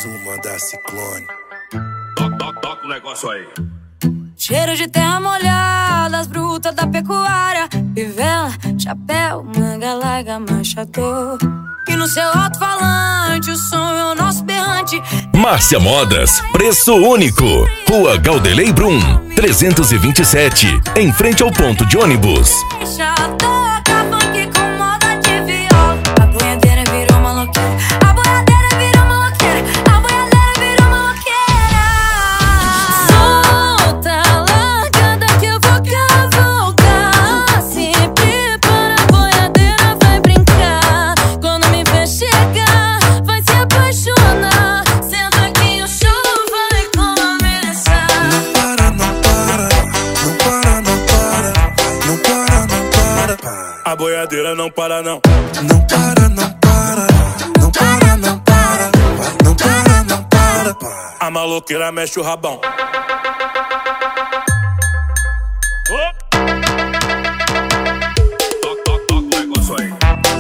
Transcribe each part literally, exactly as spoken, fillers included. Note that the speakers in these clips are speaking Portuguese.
Mais uma da Ciclone. Toca, toca, toca o negócio aí. Cheiro de terra molhada, as brutas da pecuária, fivela, chapéu, manga larga, machador. E no seu alto-falante, o som é o nosso berrante. Márcia Modas, preço único. Rua Galdelei Brum, trezentos e vinte e sete, em frente ao ponto de ônibus. Deixa tocar funk com moda de viola. A boiadeira virou maloqueira, a boiadeira virou maloqueira, a boiadeira virou maloqueira. Solta, largada que eu vou cavalgar. Se prepara, a boiadeira vai brincar. Quando me ver chegar, vai se apaixonar. Senta que o show vai começar. Não para, não para, não para, não para, não para, não para. A boiadeira não para não. Não para, não para, não para, não para, não para, não para. A maloqueira mexe o rabão. Toca, toca, toca o negócio aí.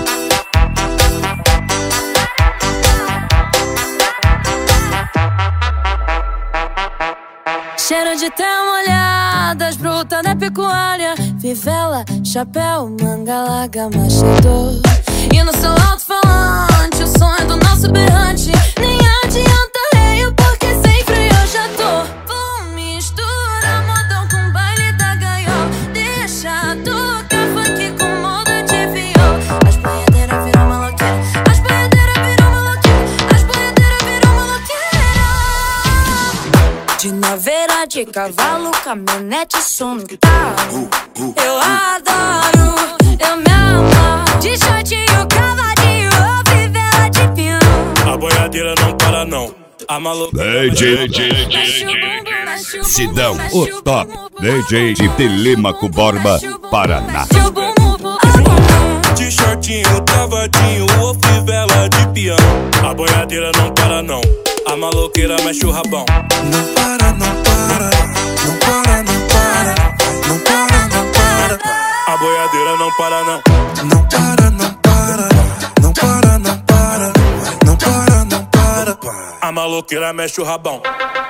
Cheiro de terra molhada, as brutas da pecuária, fivela, chapéu, manga larga, machador. E no seu alto-falante, o som é do nosso berrante. Nem adianta reio, porque sem freio eu já tô. Vou misturar modão com baile da gaiola. Deixa tocar funk com moda de viola. As boiadeiras viram maloqueira, as boiadeiras viram maloqueira, as boiadeiras viram maloqueira. De naveira, de cavalo, caminhonete, som no carro. Eu adoro, eu me amo. De shortinho, cavadinho, ou fivela de peão. A boiadeira não para não. A maloqueira D J Sidão, o top D J de Telêmaco Borba, Paraná. de shortinho, cavadinho, ou fivela de peão. A boiadeira não para não. A maloqueira mexe o rabão. Não para, não para, não para, não para, não para, não para. A boiadeira não para não. Não para, não para, não para, não para, não para, não para. A maloqueira mexe o rabão.